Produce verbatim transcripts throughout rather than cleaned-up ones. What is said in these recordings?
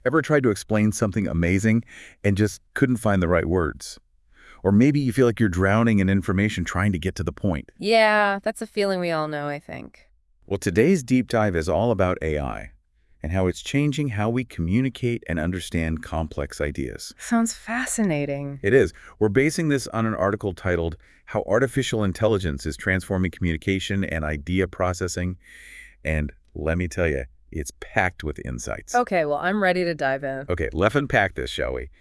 Ever tried to explain something amazing and just couldn't find the right words? Or maybe you feel like you're drowning in information trying to get to the point. Yeah, that's a feeling we all know, I think. Well, today's deep dive is all about A I and how it's changing how we communicate and understand complex ideas. Sounds fascinating. It is. We're basing this on an article titled How Artificial Intelligence is Transforming Communication and Idea Processing. And let me tell you, it's packed with insights. Okay, well, I'm ready to dive in. Okay, let's unpack this, shall we?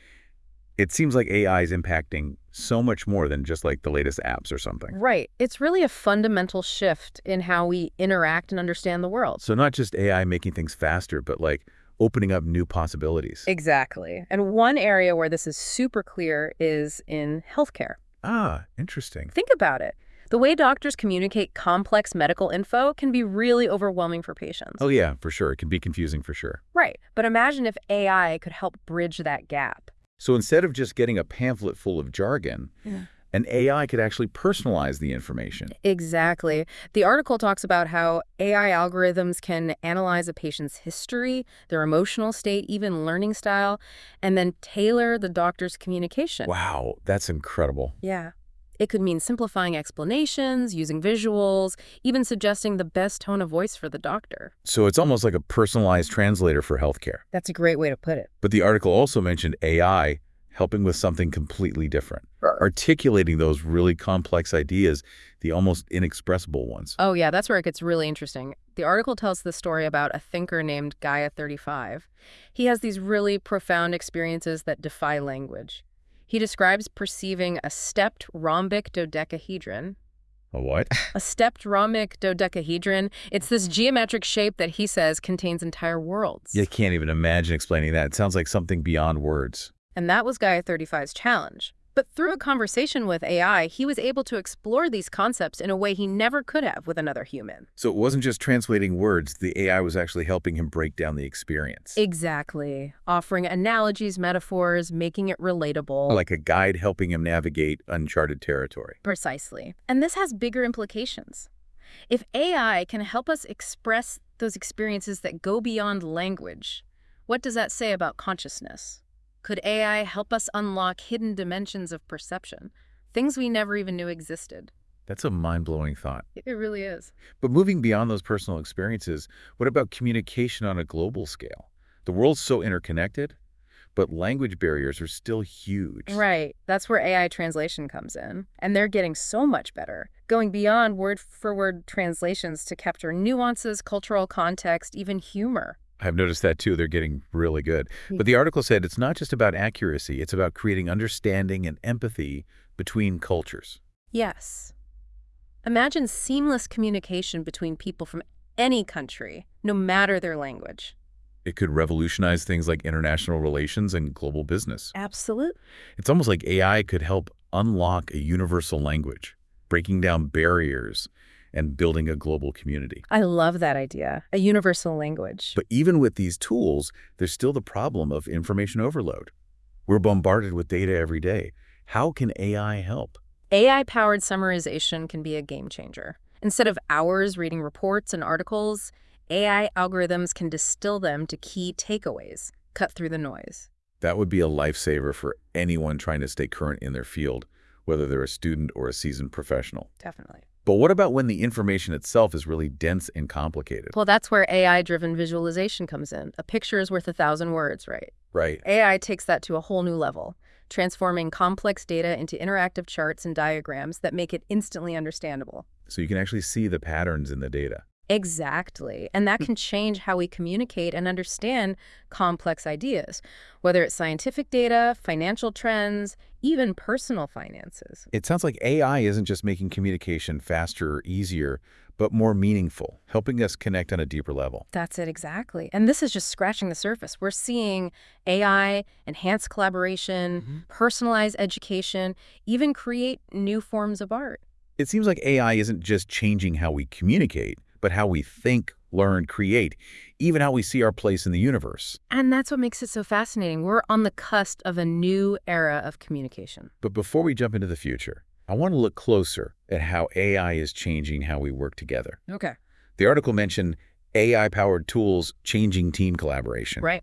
It seems like A I is impacting so much more than just like the latest apps or something. Right. It's really a fundamental shift in how we interact and understand the world. So not just A I making things faster, but like opening up new possibilities. Exactly. And one area where this is super clear is in healthcare. Ah, interesting. Think about it. The way doctors communicate complex medical info can be really overwhelming for patients. Oh yeah, for sure. It can be confusing for sure. Right. But imagine if A I could help bridge that gap. So instead of just getting a pamphlet full of jargon, Yeah. an A I could actually personalize the information. Exactly. The article talks about how A I algorithms can analyze a patient's history, their emotional state, even learning style, and then tailor the doctor's communication. Wow, that's incredible. Yeah. It could mean simplifying explanations, using visuals, even suggesting the best tone of voice for the doctor. So it's almost like a personalized translator for healthcare. That's a great way to put it. But the article also mentioned A I helping with something completely different, articulating those really complex ideas, the almost inexpressible ones. Oh, yeah, that's where it gets really interesting. The article tells the story about a thinker named Gaia thirty-five. He has these really profound experiences that defy language. He describes perceiving a stepped rhombic dodecahedron. A what? A stepped rhombic dodecahedron, it's this geometric shape that he says contains entire worlds. You can't even imagine explaining that. It sounds like something beyond words. And that was Gaia thirty-five's challenge. But through a conversation with A I, he was able to explore these concepts in a way he never could have with another human. So it wasn't just translating words. The A I was actually helping him break down the experience. Exactly. Offering analogies, metaphors, making it relatable. Like a guide helping him navigate uncharted territory. Precisely. And this has bigger implications. If A I can help us express those experiences that go beyond language, what does that say about consciousness? Could A I help us unlock hidden dimensions of perception, things we never even knew existed? That's a mind-blowing thought. It really is. But moving beyond those personal experiences, what about communication on a global scale? The world's so interconnected, but language barriers are still huge. Right. That's where A I translation comes in. And they're getting so much better, going beyond word-for-word translations to capture nuances, cultural context, even humor. I've noticed that too. They're getting really good. But the article said it's not just about accuracy. It's about creating understanding and empathy between cultures. Yes. Imagine seamless communication between people from any country, no matter their language. It could revolutionize things like international relations and global business. Absolutely. It's almost like A I could help unlock a universal language, breaking down barriers and building a global community. I love that idea, a universal language. But even with these tools, there's still the problem of information overload. We're bombarded with data every day. How can A I help? A I-powered summarization can be a game changer. Instead of hours reading reports and articles, A I algorithms can distill them to key takeaways, cut through the noise. That would be a lifesaver for anyone trying to stay current in their field, whether they're a student or a seasoned professional. Definitely. But what about when the information itself is really dense and complicated? Well, that's where A I-driven visualization comes in. A picture is worth a thousand words, right? Right. A I takes that to a whole new level, transforming complex data into interactive charts and diagrams that make it instantly understandable. So you can actually see the patterns in the data. Exactly. And that can change how we communicate and understand complex ideas, whether it's scientific data, financial trends, even personal finances. It sounds like A I isn't just making communication faster or easier, but more meaningful, helping us connect on a deeper level. That's it exactly. And this is just scratching the surface. We're seeing A I enhance collaboration, Mm-hmm. personalize education, even create new forms of art. It seems like A I isn't just changing how we communicate, but how we think, learn, create, even how we see our place in the universe. And that's what makes it so fascinating. We're on the cusp of a new era of communication. But before we jump into the future, I want to look closer at how A I is changing how we work together. Okay. The article mentioned A I-powered tools changing team collaboration. Right.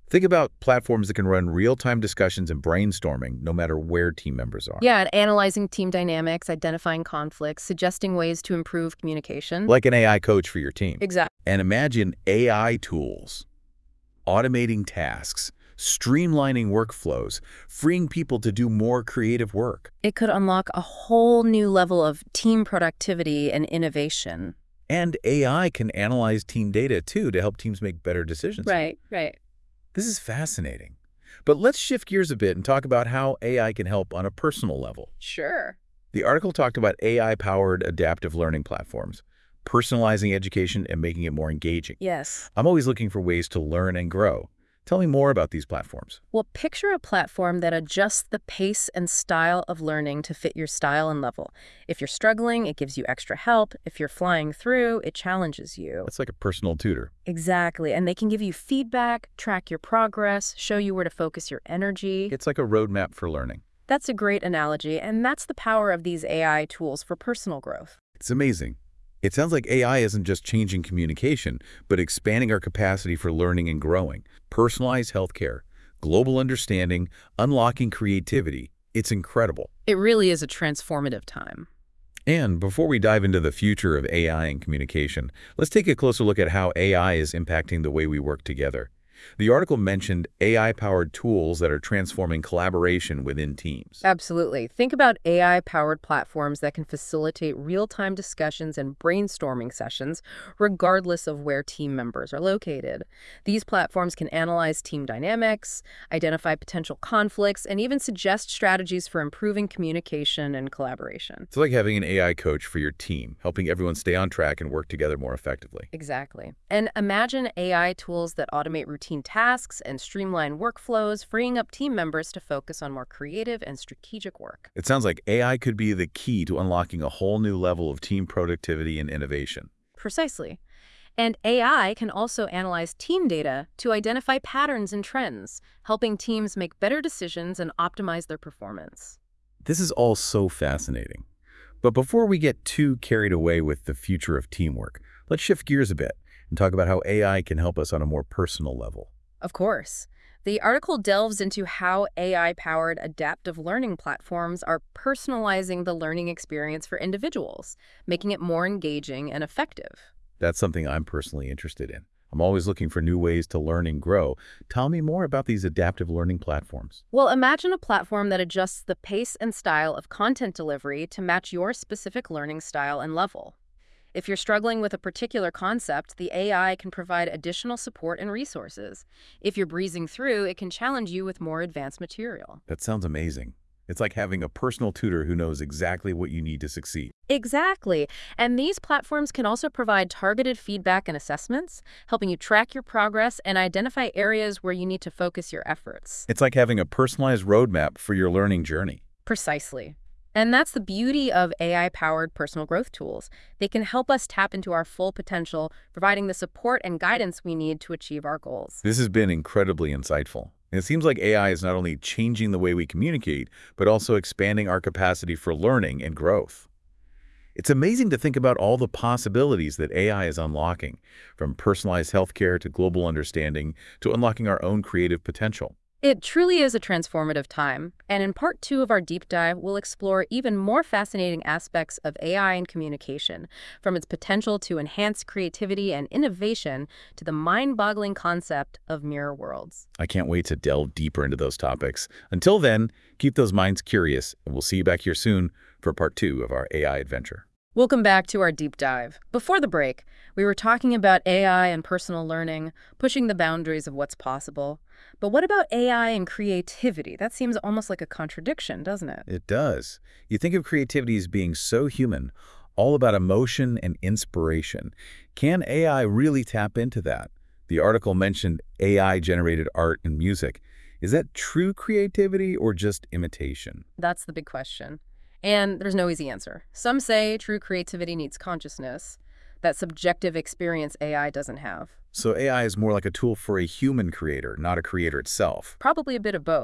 Think about platforms that can run real-time discussions and brainstorming no matter where team members are. Yeah, and analyzing team dynamics, identifying conflicts, suggesting ways to improve communication. Like an A I coach for your team. Exactly. And imagine A I tools, automating tasks, streamlining workflows, freeing people to do more creative work. It could unlock a whole new level of team productivity and innovation. And A I can analyze team data, too, to help teams make better decisions. Right, right. This is fascinating. But let's shift gears a bit and talk about how A I can help on a personal level. Sure. The article talked about A I-powered adaptive learning platforms, personalizing education and making it more engaging. Yes. I'm always looking for ways to learn and grow. Tell me more about these platforms. Well, picture a platform that adjusts the pace and style of learning to fit your style and level. If you're struggling, it gives you extra help. If you're flying through, it challenges you. That's like a personal tutor. Exactly. And they can give you feedback, track your progress, show you where to focus your energy. It's like a roadmap for learning. That's a great analogy, and that's the power of these A I tools for personal growth. It's amazing. It sounds like A I isn't just changing communication, but expanding our capacity for learning and growing. Personalized healthcare, global understanding, unlocking creativity. It's incredible. It really is a transformative time. And before we dive into the future of A I and communication, let's take a closer look at how A I is impacting the way we work together. The article mentioned A I-powered tools that are transforming collaboration within teams. Absolutely. Think about A I-powered platforms that can facilitate real-time discussions and brainstorming sessions, regardless of where team members are located. These platforms can analyze team dynamics, identify potential conflicts, and even suggest strategies for improving communication and collaboration. It's like having an A I coach for your team, helping everyone stay on track and work together more effectively. Exactly. And imagine A I tools that automate routine tasks and streamline workflows, freeing up team members to focus on more creative and strategic work. It sounds like A I could be the key to unlocking a whole new level of team productivity and innovation. Precisely. And A I can also analyze team data to identify patterns and trends, helping teams make better decisions and optimize their performance. This is all so fascinating. But before we get too carried away with the future of teamwork, let's shift gears a bit and talk about how A I can help us on a more personal level. Of course. The article delves into how A I-powered adaptive learning platforms are personalizing the learning experience for individuals, making it more engaging and effective. That's something I'm personally interested in. I'm always looking for new ways to learn and grow. Tell me more about these adaptive learning platforms. Well, imagine a platform that adjusts the pace and style of content delivery to match your specific learning style and level. If you're struggling with a particular concept, the A I can provide additional support and resources. If you're breezing through, it can challenge you with more advanced material. That sounds amazing. It's like having a personal tutor who knows exactly what you need to succeed. Exactly. And these platforms can also provide targeted feedback and assessments, helping you track your progress and identify areas where you need to focus your efforts. It's like having a personalized roadmap for your learning journey. Precisely. And that's the beauty of A I-powered personal growth tools. They can help us tap into our full potential, providing the support and guidance we need to achieve our goals. This has been incredibly insightful. And it seems like A I is not only changing the way we communicate, but also expanding our capacity for learning and growth. It's amazing to think about all the possibilities that A I is unlocking, from personalized healthcare to global understanding to unlocking our own creative potential. It truly is a transformative time, and in part two of our deep dive, we'll explore even more fascinating aspects of A I and communication, from its potential to enhance creativity and innovation to the mind-boggling concept of mirror worlds. I can't wait to delve deeper into those topics. Until then, keep those minds curious, and we'll see you back here soon for part two of our A I adventure. Welcome back to our deep dive. Before the break, we were talking about A I and personal learning, pushing the boundaries of what's possible. But what about A I and creativity? That seems almost like a contradiction, doesn't it? It does. You think of creativity as being so human, all about emotion and inspiration. Can A I really tap into that? The article mentioned A I-generated art and music. Is that true creativity or just imitation? That's the big question. And there's no easy answer. Some say true creativity needs consciousness, that subjective experience A I doesn't have. So A I is more like a tool for a human creator, not a creator itself. Probably a bit of both.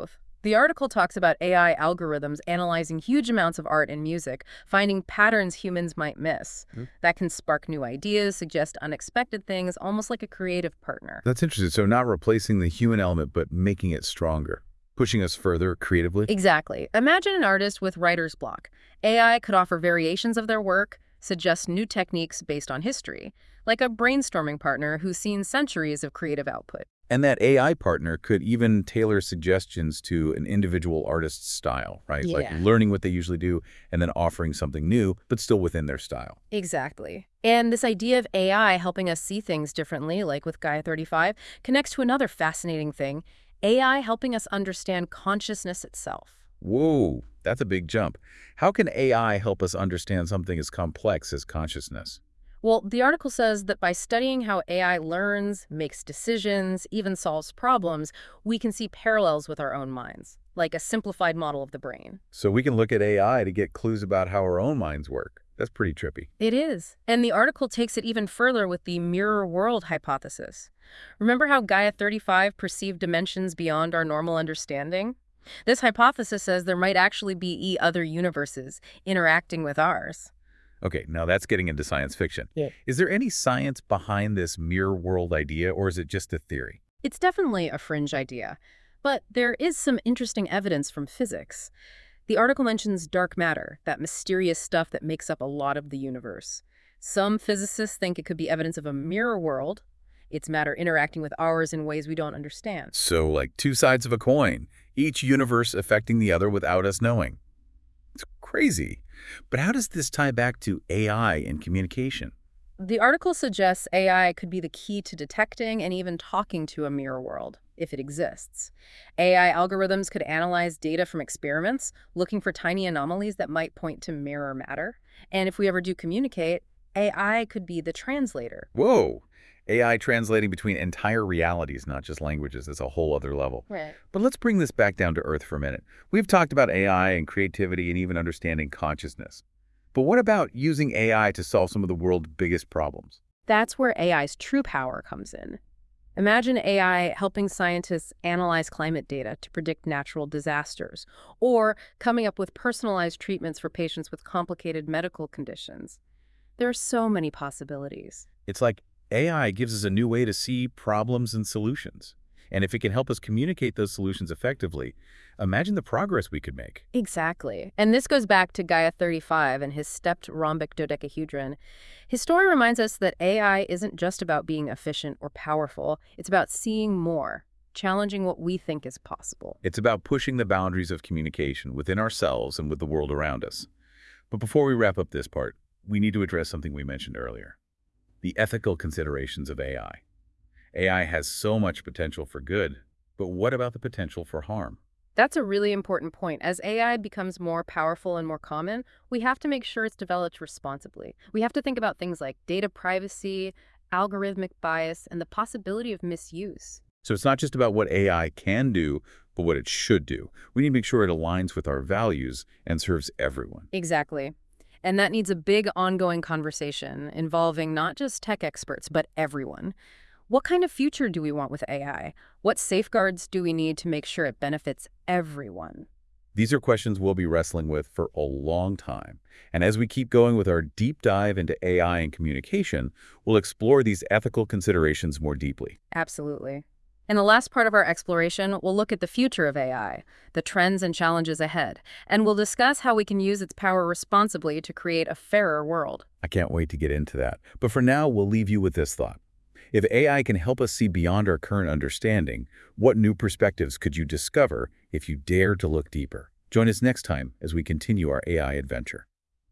The article talks about A I algorithms analyzing huge amounts of art and music, finding patterns humans might miss. Mm. That can spark new ideas, suggest unexpected things, almost like a creative partner. That's interesting. So not replacing the human element, but making it stronger, pushing us further creatively? Exactly. Imagine an artist with writer's block. A I could offer variations of their work, suggest new techniques based on history, like a brainstorming partner who's seen centuries of creative output. And that A I partner could even tailor suggestions to an individual artist's style, right? Like Yeah. learning what they usually do and then offering something new, but still within their style. Exactly. And this idea of A I helping us see things differently, like with Gaia thirty-five, connects to another fascinating thing, A I helping us understand consciousness itself. Whoa, that's a big jump. How can A I help us understand something as complex as consciousness? Well, the article says that by studying how A I learns, makes decisions, even solves problems, we can see parallels with our own minds, like a simplified model of the brain. So we can look at A I to get clues about how our own minds work. That's pretty trippy. It is. And the article takes it even further with the mirror world hypothesis. Remember how Gaia thirty-five perceived dimensions beyond our normal understanding? This hypothesis says there might actually be e other universes interacting with ours. Okay, now that's getting into science fiction. Yeah. Is there any science behind this mirror world idea, or is it just a theory? It's definitely a fringe idea, but there is some interesting evidence from physics. The article mentions dark matter, that mysterious stuff that makes up a lot of the universe. Some physicists think it could be evidence of a mirror world, its matter interacting with ours in ways we don't understand. So like two sides of a coin, each universe affecting the other without us knowing. It's crazy. But how does this tie back to A I and communication? The article suggests A I could be the key to detecting and even talking to a mirror world, if it exists. A I algorithms could analyze data from experiments, looking for tiny anomalies that might point to mirror matter. And if we ever do communicate, A I could be the translator. Whoa! A I translating between entire realities, not just languages, is a whole other level. Right. But let's bring this back down to earth for a minute. We've talked about A I and creativity and even understanding consciousness. But what about using A I to solve some of the world's biggest problems? That's where A I's true power comes in. Imagine A I helping scientists analyze climate data to predict natural disasters, or coming up with personalized treatments for patients with complicated medical conditions. There are so many possibilities. It's like A I gives us a new way to see problems and solutions. And if it can help us communicate those solutions effectively, imagine the progress we could make. Exactly. And this goes back to Gaia thirty-five and his stepped rhombic dodecahedron. His story reminds us that A I isn't just about being efficient or powerful. It's about seeing more, challenging what we think is possible. It's about pushing the boundaries of communication within ourselves and with the world around us. But before we wrap up this part, we need to address something we mentioned earlier: the ethical considerations of A I. A I has so much potential for good, but what about the potential for harm? That's a really important point. As A I becomes more powerful and more common, we have to make sure it's developed responsibly. We have to think about things like data privacy, algorithmic bias, and the possibility of misuse. So it's not just about what A I can do, but what it should do. We need to make sure it aligns with our values and serves everyone. Exactly. And that needs a big ongoing conversation involving not just tech experts, but everyone. What kind of future do we want with A I? What safeguards do we need to make sure it benefits everyone? These are questions we'll be wrestling with for a long time. And as we keep going with our deep dive into A I and communication, we'll explore these ethical considerations more deeply. Absolutely. In the last part of our exploration, we'll look at the future of A I, the trends and challenges ahead, and we'll discuss how we can use its power responsibly to create a fairer world. I can't wait to get into that. But for now, we'll leave you with this thought. If A I can help us see beyond our current understanding, what new perspectives could you discover if you dare to look deeper? Join us next time as we continue our A I adventure.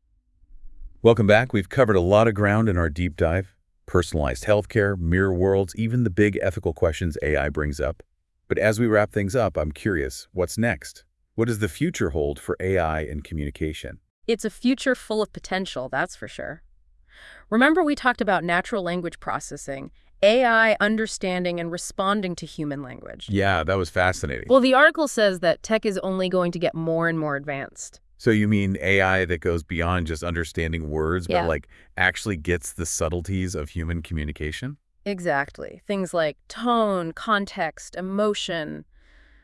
Welcome back. We've covered a lot of ground in our deep dive: personalized healthcare, mirror worlds, even the big ethical questions A I brings up. But as we wrap things up, I'm curious, what's next? What does the future hold for A I and communication? It's a future full of potential, that's for sure. Remember we talked about natural language processing, A I understanding and responding to human language. Yeah, that was fascinating. Well, the article says that tech is only going to get more and more advanced. So you mean A I that goes beyond just understanding words, Yeah. but like actually gets the subtleties of human communication? Exactly. Things like tone, context, emotion.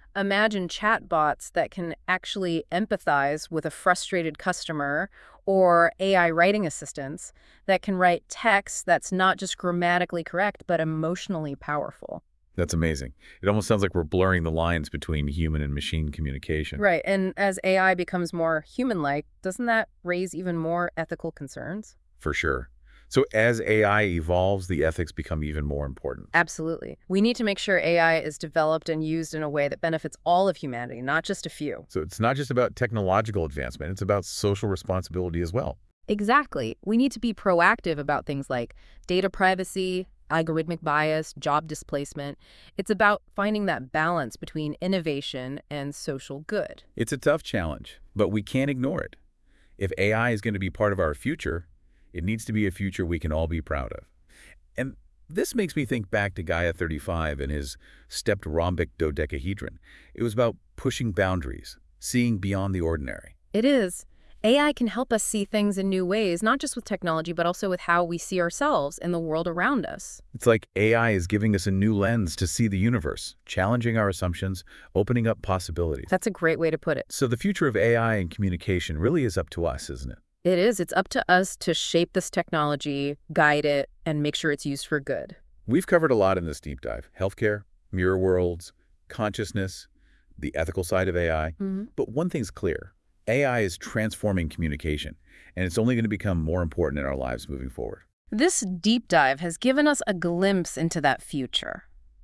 Imagine chatbots that can actually empathize with a frustrated customer, or A I writing assistants that can write text that's not just grammatically correct, but emotionally powerful. That's amazing. It almost sounds like we're blurring the lines between human and machine communication. Right, and as A I becomes more human-like, doesn't that raise even more ethical concerns? For sure. So as A I evolves, the ethics become even more important. Absolutely. We need to make sure A I is developed and used in a way that benefits all of humanity, not just a few. So it's not just about technological advancement, it's about social responsibility as well. Exactly. We need to be proactive about things like data privacy, algorithmic bias, job displacement. It's about finding that balance between innovation and social good. It's a tough challenge, but we can't ignore it. If A I is going to be part of our future, it needs to be a future we can all be proud of. And this makes me think back to Gaia thirty-five and his stepped rhombic dodecahedron. It was about pushing boundaries, seeing beyond the ordinary. It is. A I can help us see things in new ways, not just with technology, but also with how we see ourselves and the world around us. It's like A I is giving us a new lens to see the universe, challenging our assumptions, opening up possibilities. That's a great way to put it. So the future of A I and communication really is up to us, isn't it? It is. It's up to us to shape this technology, guide it, and make sure it's used for good. We've covered a lot in this deep dive: healthcare, mirror worlds, consciousness, the ethical side of A I. Mm-hmm. But one thing's clear: A I is transforming communication, and it's only going to become more important in our lives moving forward. This deep dive has given us a glimpse into that future.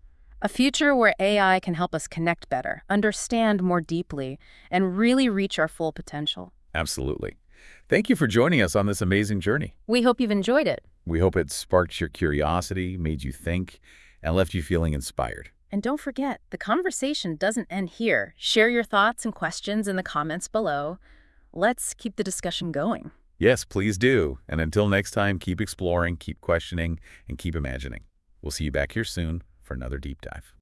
A future where A I can help us connect better, understand more deeply, and really reach our full potential. Absolutely. Thank you for joining us on this amazing journey. We hope you've enjoyed it. We hope it sparked your curiosity, made you think, and left you feeling inspired. And don't forget, the conversation doesn't end here. Share your thoughts and questions in the comments below. Let's keep the discussion going. Yes, please do. And until next time, keep exploring, keep questioning, and keep imagining. We'll see you back here soon for another deep dive.